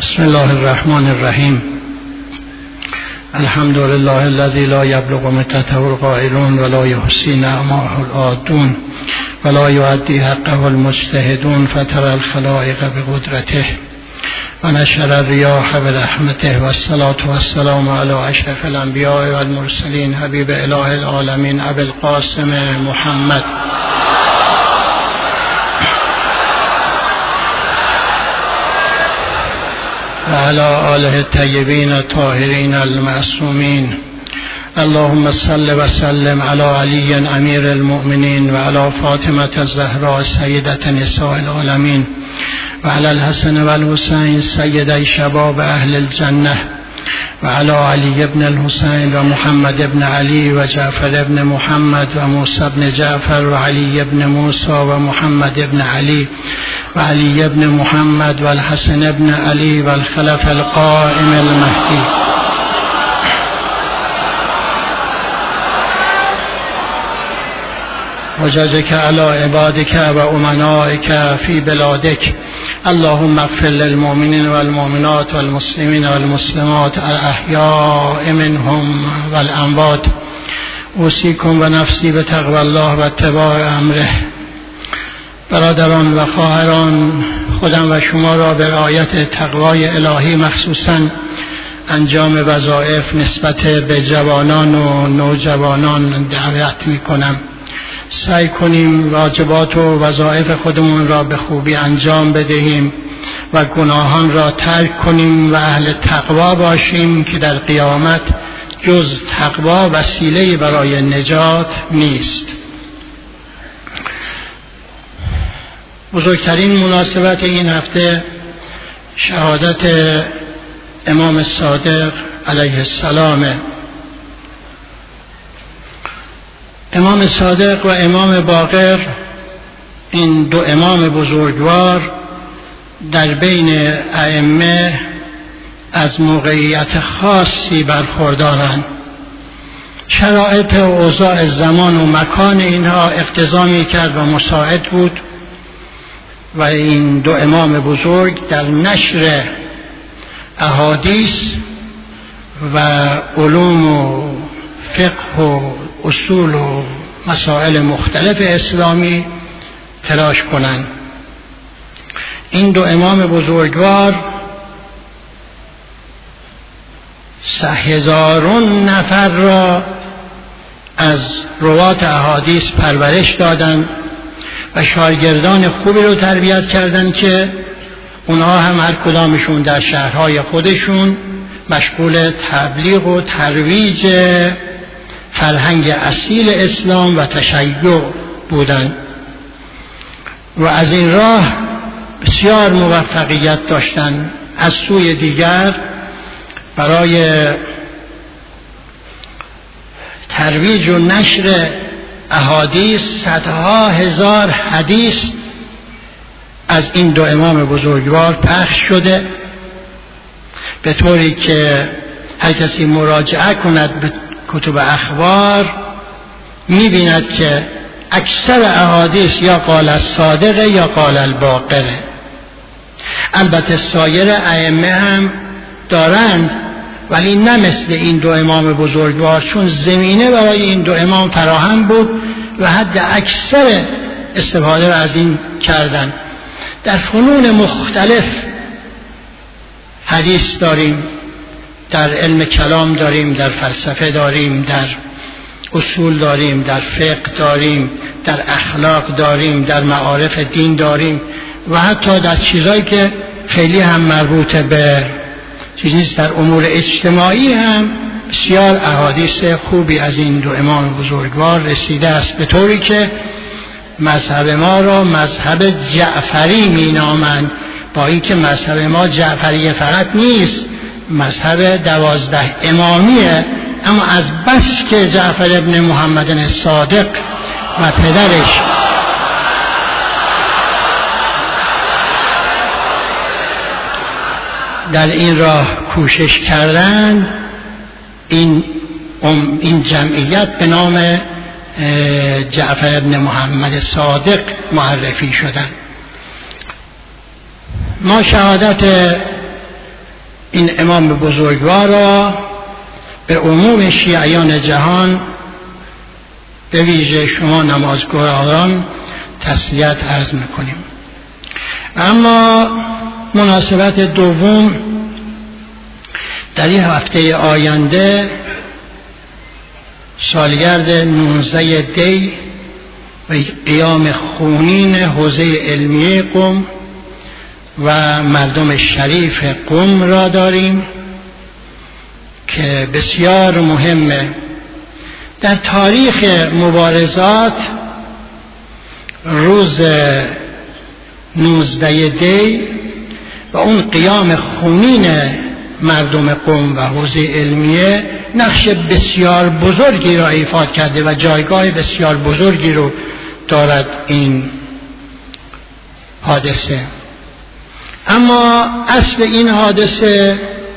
بسم الله الرحمن الرحیم. الحمد لله الذي لا يبلغ مدته القائلون ولا يحصي نعمه العادون ولا يؤدي حقه المجتهدون فترى الخلائق بقدرته ونشر الرياح برحمته والصلاة والسلام على أشرف الأنبياء والمرسلين حبيب إله العالمين أبي القاسم محمد وعلى آله الطيبين الطاهرين المعصومين. اللهم صل وسلم على علي أمير المؤمنين وعلى فاطمة الزهراء سيدة نساء العالمين وعلى الحسن والحسين سيدي شباب أهل الجنة وعلى علي بن الحسين ومحمد بن علي وجعفر بن محمد وموسى بن جعفر وعلي بن موسى ومحمد بن علي وعلي بن محمد والحسن بن علي والخلف القائم المهدي. وجزك على عبادك وأمنائك في بلادك. اللهم اغفر للمؤمنين والمؤمنات والمسلمين والمسلمات الأحياء منهم والأموات. اوصیکم و نفسی به تقوی الله و اتباع امره. برادران و خواهران، خودم و شما را به رعایت تقوای الهی مخصوصاً انجام وظایف نسبت به جوانان و نوجوانان دعوت می کنم. سعی کنیم واجبات و وظایف خودمون را به خوبی انجام بدهیم و گناهان را ترک کنیم و اهل تقوا باشیم که در قیامت جز تقوا وسیله برای نجات نیست. بزرگترین مناسبت این هفته شهادت امام صادق علیه السلام. امام صادق و امام باقر، این دو امام بزرگوار، در بین ائمه از موقعیت خاصی برخوردارند. شرایط و اوضاع زمان و مکان اینها اقتضا می‌کرد و مساعد بود و این دو امام بزرگ در نشر احادیث و علوم و فقه و اصول و مسائل مختلف اسلامی تلاش کنند. این دو امام بزرگوار 1000 نفر را از روات احادیث پرورش دادند و شاگردان خوبی رو تربیت کردند که اونها هم هر کدامشون در شهرهای خودشون مشغول تبلیغ و ترویج فرهنگ اصیل اسلام و تشیع بودند و از این راه بسیار موفقیت داشتند. از سوی دیگر برای ترویج و نشر احادیث صدها هزار حدیث از این دو امام بزرگوار پخش شده، به طوری که هر کسی مراجعه کند به کتب اخبار می‌بیند که اکثر احادیث یا قال الصادق یا قال الباقر. البته سایر ائمه هم دارند ولی نه مثل این دو امام بزرگوار، چون زمینه برای این دو امام فراهم بود و حد اکثر استفاده را از این کردند. در فنون مختلف حدیث داریم، در علم کلام داریم، در فلسفه داریم، در اصول داریم، در فقه داریم، در اخلاق داریم، در معارف دین داریم و حتی در چیزایی که خیلی هم مربوط به چیز نیست، در امور اجتماعی هم بسیار احادیث خوبی از این دو امام بزرگوار رسیده است، به طوری که مذهب ما را مذهب جعفری می نامند، با اینکه مذهب ما جعفری فقط نیست، مذهب 12 امامیه، اما از بس که جعفر ابن محمد صادق و پدرش در این راه کوشش کردند، این جمعیت به نام جعفر ابن محمد صادق معرفی شدند. ما شهادت این امام بزرگوار را به عموم شیعیان جهان به ویژه شما نمازگزاران تسلیت عرض میکنیم. اما مناسبت دوم، در این هفته آینده سالگرد 19 دی و قیام خونین حوزه علمیه قم و مردم شریف قم را داریم که بسیار مهمه. در تاریخ مبارزات روز 19 دی و اون قیام خونین مردم قم و حوزه علمیه نقش بسیار بزرگی را ایفا کرده و جایگاه بسیار بزرگی رو دارد این حادثه. اما اصل این حادثه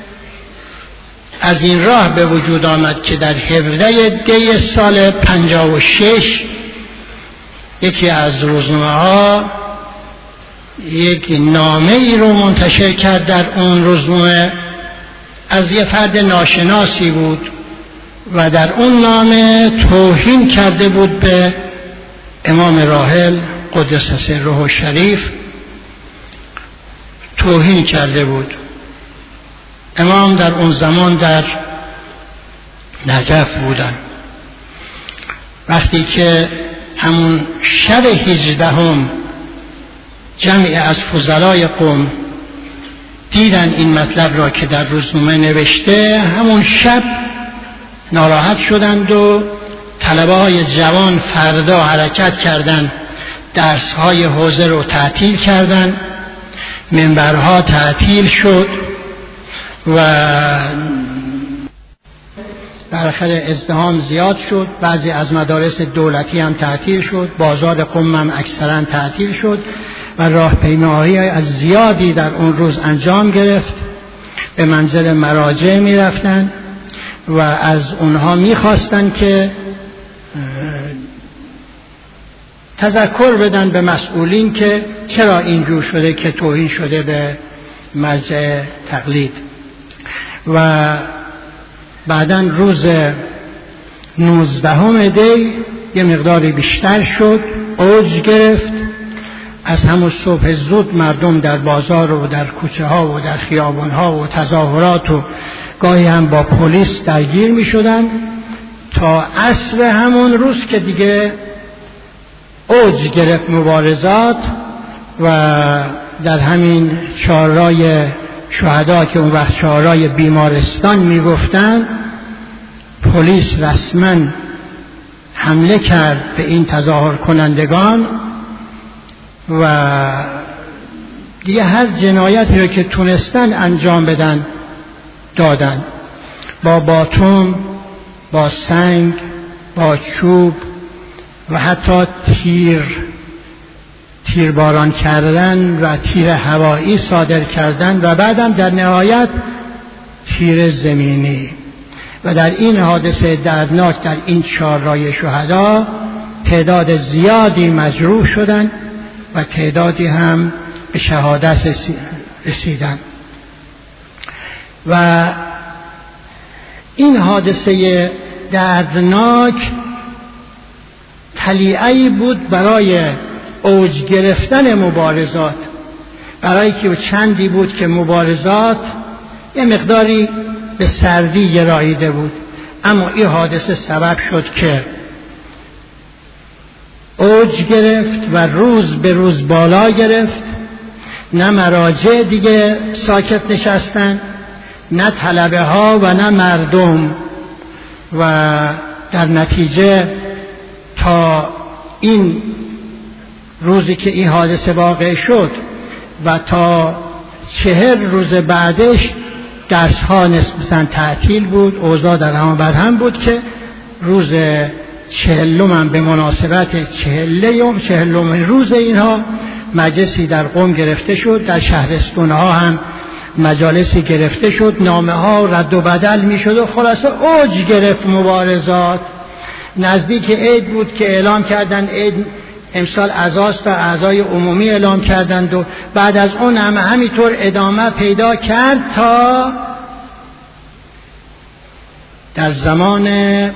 از این راه به وجود آمد که در 17 دی سال 56 یکی از روزنامه ها یک نامه ای رو منتشر کرد. در اون روزنامه از یه فرد ناشناسی بود و در اون نامه توهین کرده بود به امام راحل قدس سره الشریف، توهین کرده بود. امام در اون زمان در نجف بودن. وقتی که همون شب 18 جمعی از فضلای قم دیدن این مطلب را که در روزنامه نوشته، همون شب ناراحت شدند و طلبه های جوان فردا حرکت کردند، درس های حوزه رو تعطیل کردند، منبرها تعطیل شد و بالاخره ازدحام زیاد شد. بعضی از مدارس دولتی هم تعطیل شد، بازار قم هم اکثرا تعطیل شد و راهپیمایی از زیادی در اون روز انجام گرفت. به منزل مراجع می رفتن و از اونها می خواستن که تذکر بدن به مسئولین که چرا اینجور شده که توهین شده به مرجع تقلید. و بعداً روز 19 دی یه مقداری بیشتر شد، اوج گرفت. از همون صبح زود مردم در بازار و در کوچه ها و در خیابان ها و تظاهرات و گاهی هم با پلیس درگیر می شدن تا عصر همون روز که دیگه اوج گرفت مبارزات و در همین چهارراه شهدا که اون وقت چهارراه بیمارستان می گفتن، پلیس رسما حمله کرد به این تظاهر کنندگان و دیگه هر جنایتی رو که تونستن انجام بدن دادن، با باتوم، با سنگ، با چوب و حتی تیرباران کردن و تیر هوایی صادر کردن و بعدم در نهایت تیر زمینی. و در این حادثه دردناک در این چهارراه شهدا تعداد زیادی مجروح شدند و تعدادی هم به شهادت رسیدند. و این حادثه دردناک طلیعه‌ای بود برای اوج گرفتن مبارزات، برای که چندی بود که مبارزات یه مقداری به سردی گراییده بود، اما این حادثه سبب شد که اوج گرفت و روز به روز بالا گرفت. نه مراجع دیگه ساکت نشستن، نه طلبه ها و نه مردم، و در نتیجه تا این روزی که این حادثه واقع شد و تا 40 روز بعدش درس ها نسبتاً تعطیل بود، اوضاع در هم بر هم بود که روز 40 هم به مناسبت 40 روز اینها مجلسی در قم گرفته شد، در شهرستان ها هم مجالسی گرفته شد، نامه ها رد و بدل می شد و خلاصه اوج گرفت مبارزات. نزدیک عید بود که اعلام کردن امسال عزاست و اعضای عمومی اعلام کردند و بعد از اون هم همینطور ادامه پیدا کرد تا در زمان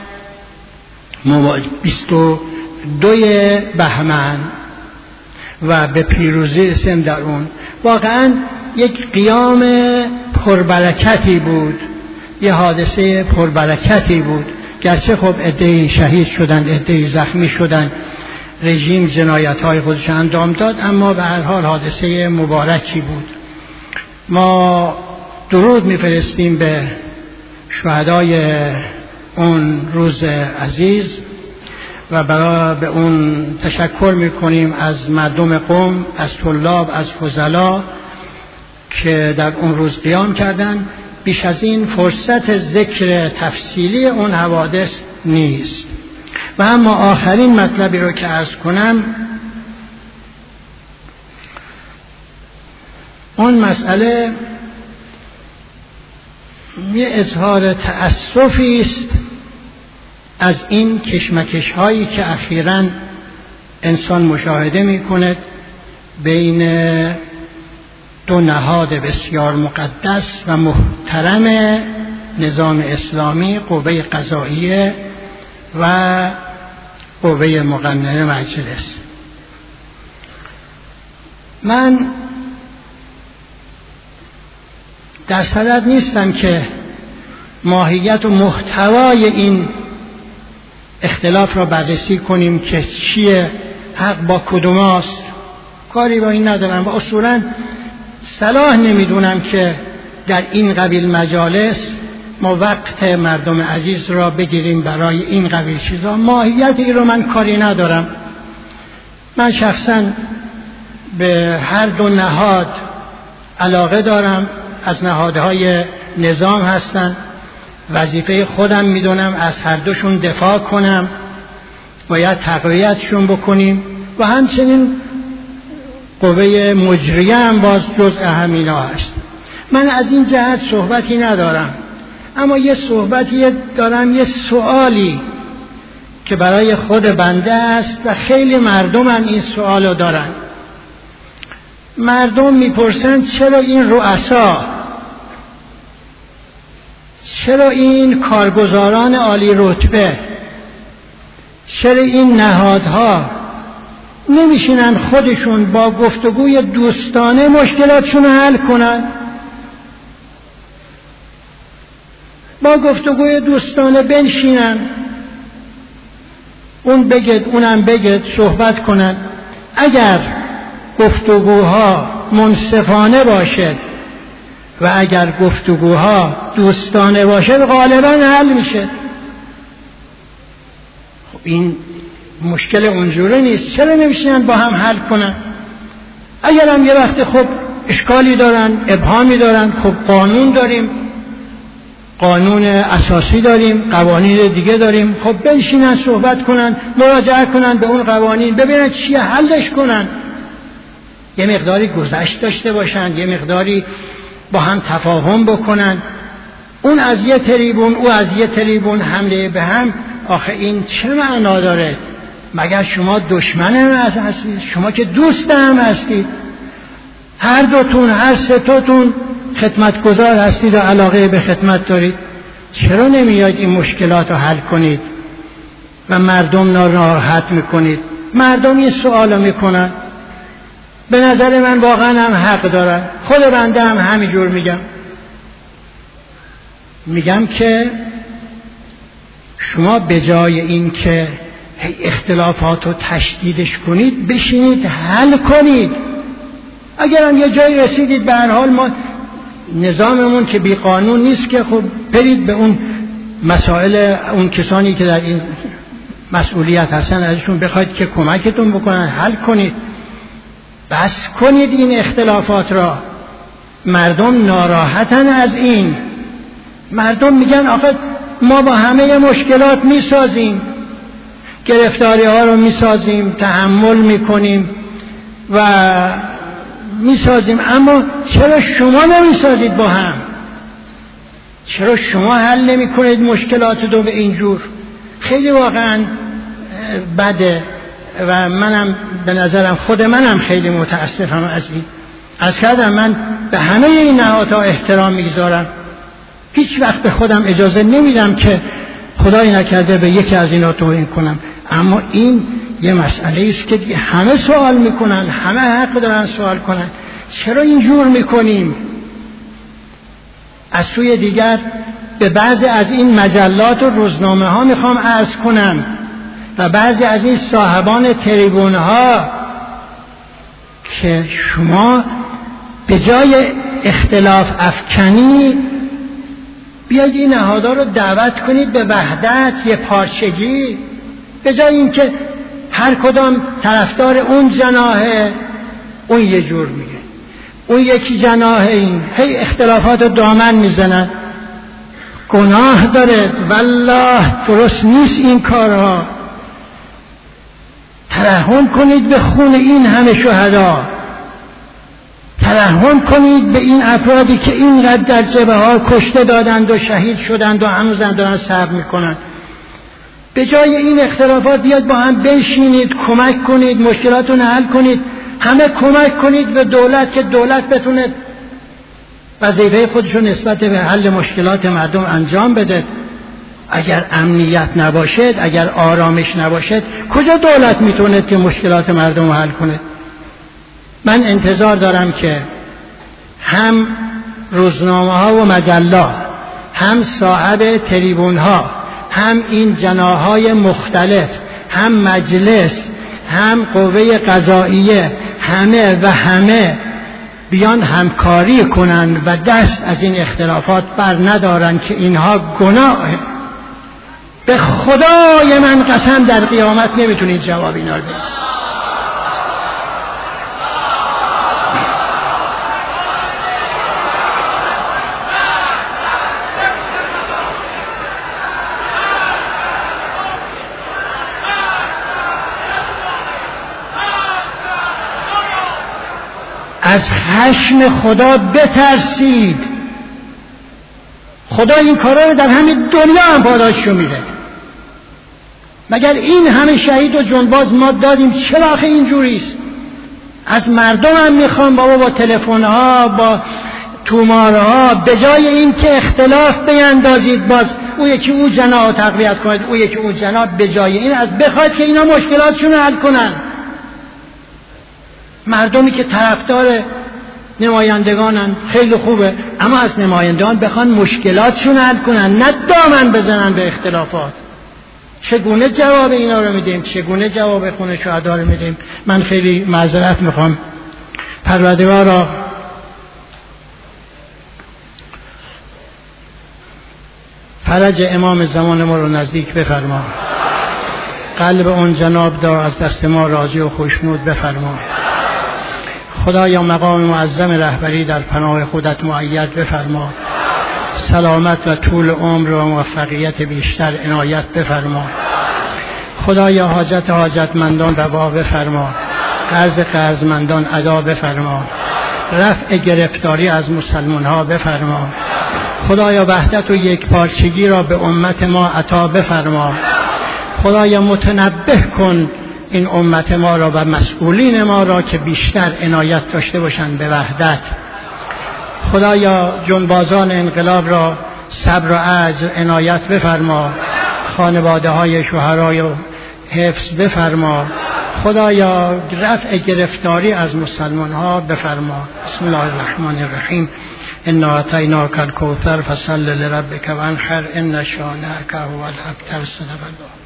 22 بهمن و به پیروزی رسیدیم. در اون واقعا یک قیام پربرکتی بود، یه حادثه پربرکتی بود، گرچه خب عده‌ای شهید شدند، عده‌ای زخمی شدند، رژیم جنایت‌های خودش انجام داد، اما به هر حال حادثه مبارکی بود. ما درود می‌فرستیم به شهدای اون روز عزیز و برای به اون تشکر می‌کنیم از مردم قم، از طلاب، از فضلا که در اون روز قیام کردند. بیش از این فرصت ذکر تفصیلی اون حوادث نیست. و اما آخرین مطلبی رو که عرض کنم، اون مسئله یه اظهار تأسفی است از این کشمکش هایی که اخیراً انسان مشاهده می‌کند بین دو نهاد بسیار مقدس و محترم نظام اسلامی، قوه قضاییه و قوه مقننه مجلس. من در صدد نیستم که ماهیت و محتوای این اختلاف را بررسی کنیم که چیه، حق با کدوم است، کاری با این ندارم و اصولاً صلاح نمیدونم که در این قبیل مجالس ما وقت مردم عزیز را بگیریم برای این قبیل چیزا. ماهیت این رو من کاری ندارم. من شخصاً به هر دو نهاد علاقه دارم، از نهادهای نظام هستن، وظیفه خودم میدونم از هر دوشون دفاع کنم، باید تقویتشون بکنیم و همچنین قوه مجریه هم باز جزء همینا هست. من از این جهت صحبتی ندارم، اما یه صحبتی دارم، یه سوالی که برای خود بنده است و خیلی مردم هم این سوالو دارن. مردم میپرسن چرا این رؤسا، چرا این کارگزاران عالی رتبه، چرا این نهادها نمیشینن خودشون با گفتگوی دوستانه مشکلاتشون رو حل کنن؟ با گفتگوی دوستانه بنشینن، اون بگید اونم بگید، صحبت کنن. اگر گفتگوها منصفانه باشد و اگر گفتگوها دوستانه باشد غالبا حل میشه. خب این مشکل اونجوره نیست، چرا نمیشینن با هم حل کنن؟ اگر هم یه وقت خب اشکالی دارن، ابهامی دارن، خب قانون داریم، قانون اساسی داریم، قوانین دیگه داریم، خب بنشینن صحبت کنن، مراجعه کنن به اون قوانین، ببینن چیه، حلش کنن. یه مقداری گذشت داشته باشن، یه مقداری با هم تفاهم بکنن. اون از یه تریبون، او از یه تریبون حمله به هم، آخه این چه معنا داره؟ مگر شما دشمن هم هستید؟ شما که دوست هم هستید. هر دوتون، هر سه تاتون خدمتگزار هستید و علاقه به خدمت دارید. چرا نمیاید این مشکلات رو حل کنید و مردم ناراحت میکنید؟ مردم این سوال رو میکنن. به نظر من واقعا هم حق دارن. خود بنده هم همینجور میگم که شما به جای این که اختلافات رو تشدیدش کنید، بشینید حل کنید. اگر هم یه جایی رسیدید، به هر حال ما نظاممون که بی قانون نیست که خب برید به اون مسائل، اون کسانی که در این مسئولیت هستن ازشون بخواید که کمکتون بکنن، حل کنید. بس کنید این اختلافات را. مردم ناراحتن از این. مردم میگن آخه ما با همه مشکلات میسازیم، گرفتاری ها رو میسازیم، تحمل میکنیم و میسازیم، اما چرا شما نمیسازید با هم؟ چرا شما حل نمی کنید مشکلات رو به اینجور؟ خیلی واقعا بده. و منم به نظرم خود منم خیلی متاسفم از این. از کردم من به همه این نهادها احترام میگذارم، هیچ وقت به خودم اجازه نمیدم که خدای نکرده به یکی از اینا توهین کنم، اما این یه مسئله است که همه سوال میکنن، همه حق دارن سوال کنن. چرا اینجور میکنیم؟ از سوی دیگر به بعضی از این مجلات و روزنامه ها میخوام عرض کنم و بعضی از این صاحبان تریبون ها که شما به جای اختلاف افکنی بیاید این نهادها رو دعوت کنید به وحدت، یه پارچگی، به جای اینکه هر کدام طرفدار اون جناحه، اون یه جور میگه، اون یکی جناح این، هی اختلافات دامن میزنن. گناه داره والله، درست نیست این کارها. ترحم کنید به خون این همه شهدا، ترحم کنید به این افرادی که اینقدر در جبهه ها کشته دادند و شهید شدند و هنوز دارن صبر میکنن. به جای این اختلافات بیاد با هم بنشینید، کمک کنید، مشکلاتون حل کنید، همه کمک کنید به دولت که دولت بتونه وظیفه خودشون نسبت به حل مشکلات مردم انجام بده. اگر امنیت نباشد، اگر آرامش نباشد، کجا دولت میتونه که مشکلات مردم رو حل کنه؟ من انتظار دارم که هم روزنامه ها و مجلات، هم صاحب تریبون ها، هم این جناح‌های مختلف، هم مجلس، هم قوه قضاییه، همه بیان همکاری کنن و دست از این اختلافات بر ندارن که اینها گناهه. به خدای من قسم در قیامت نمیتونید جواب اینا رو بدید. از خشم خدا بترسید. خدا این کارا رو در همین دنیا هم پاداششو میده. مگر این همه شهید و جنباز ما دادیم؟ چرا آخه اینجوریست؟ از مردم هم میخوام بابا با تلفن‌ها، با تومارها، به جای این که اختلاف بیندازید، باز او یکی او جناح تقویت کنید، او یکی او جناح، به جای این از بخواید که اینا مشکلاتشون رو حل کنن. مردمی که طرفدار نمایندگانن خیلی خوبه، اما از نمایندگان بخوان مشکلاتشون حل کنن، نه دامن بزنن به اختلافات. چگونه جواب اینا رو میدیم؟ چگونه جواب خون شهدا رو میدیم؟ من خیلی معذرت میخوام. پروردگارا فرج امام زمان ما رو نزدیک بفرما، قلب اون جناب دار از دست ما راضی و خوشنود بفرما. خدایا مقام معظم رهبری در پناه خودت مؤید بفرما، سلامت و طول عمر و موفقیت بیشتر عنایت بفرما. خدایا حاجت حاجتمندان روا بفرما، قرض قرضمندان ادا بفرما، رفع گرفتاری از مسلمان ها بفرما. خدایا وحدت و یکپارچگی را به امت ما عطا بفرما. خدایا متنبه کن این امت ما را و مسئولین ما را که بیشتر عنایت داشته باشند به وحدت. خدایا جنبازان انقلاب را صبر و اجر عنایت بفرما، خانواده های شهدای و حفظ بفرما. خدایا رفع گرفتاری از مسلمان ها بفرما. بسم الله الرحمن الرحیم. انا اعطیناک الکوثر فصل لربک وانحر ان شانئک هو الابتر. صدق الله.